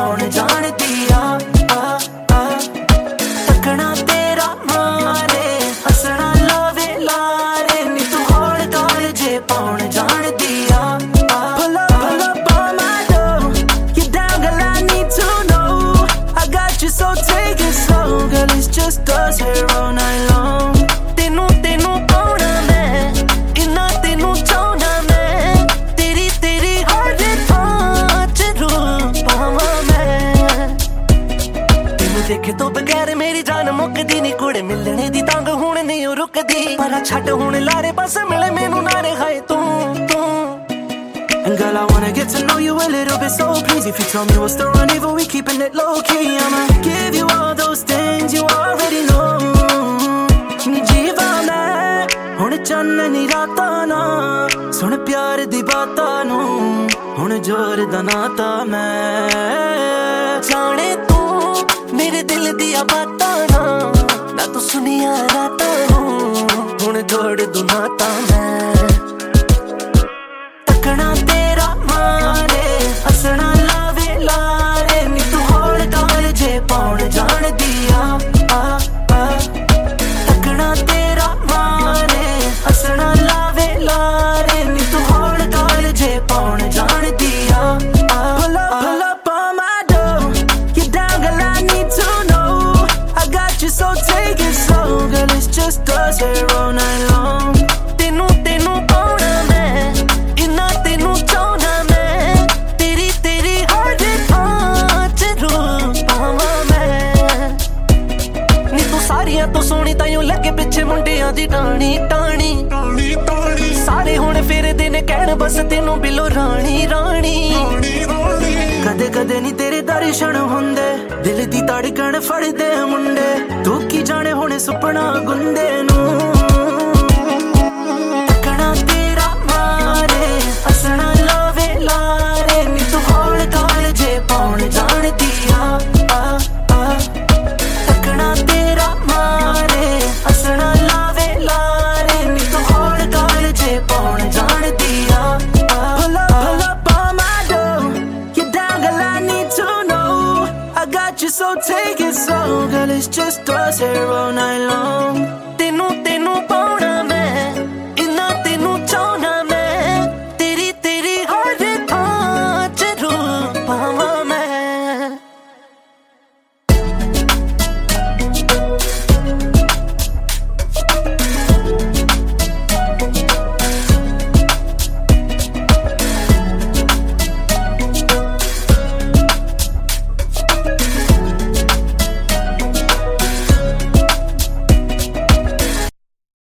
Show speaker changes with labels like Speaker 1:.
Speaker 1: पाउण जानदी आ तकना तेरा मारे हसना लावे लारे नी तू होड़ गाल जे पाउण जानदी आ pull up on my door, you down girl I need to know, I got you so take it slow, girl it's just us here all night long. तेनू तेनू पाउणा मैं इन्ना तेनू चाहना मैं तेरी तेरी हर पाँच रूप पावां मैं तेनू देखे तो बगैर मेरी जान मुकदी नी कुड़े मिलने दी तंग हुण नहीं ओ रुकदी पर छड्ड हुण लारे बस मिले मैनू नारे खाए तू And girl, I wanna get to know you a little bit, so please if you tell me what's the rendezvous, we keeping it low-key. I'ma give you all those things you already know. नी जीवा मैं हुण चाननी रातां ना सुन प्यार दी बातां नू हुण जोर दा नाता मैं जाने तू मेरे दिल दिया बातां ना तू सुनिया रातां हुण जोड़ दूं नाता मैं तकना तेरा मारे हसना लावे लारे नी तू होड़ गाल जे पाउण जानदी आ तकना तेरा मारे हसना लावे लारे नी तू होड़ गाल जे पाउण जानदी आ pull up on my door, you down girl I need to know, I got you so take it slow, girl it's just us here all night long. तेनू तेनू पाउणा मैं इन्ना तेनू चाहना मैं तेरी तेरी हर पाँच रूप पावां मैं नी तू सारियां तो सोहनी ताइयों लगे पिछे मुंडियां दी टाणी टाणी सारे हुण फिरदे ने कहण बस तेनू बिलो राणी राणी कदे कदे नी तेरे दर्शन हुंदे दिल दी धड़कन फड़दे मुंडे तू की जाने हुण सुपना गुंदे नू तकना तेरा मारे हसना लावे लारे नी तू होड़ गाल जे पाउण जानदी आ तकना तेरा मारे हसना लावे लारे नी तू होड़ गाल जे पाउण जानदी आ pull up on my door, you down girl I need to know, I got you so take it slow, girl it's just us here all night long. तेनू तेनू पाउणा